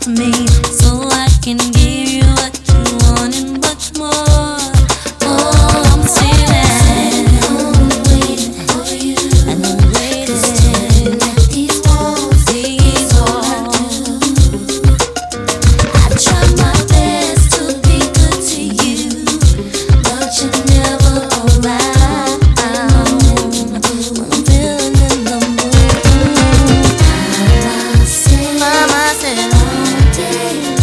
to me so I can give you what you want and much more. Oh, I'm sitting waiting for you, and I'm waiting at these walls. I try my best to be good to you, but you're never around. When I'm feeling in the mood, Mama said all day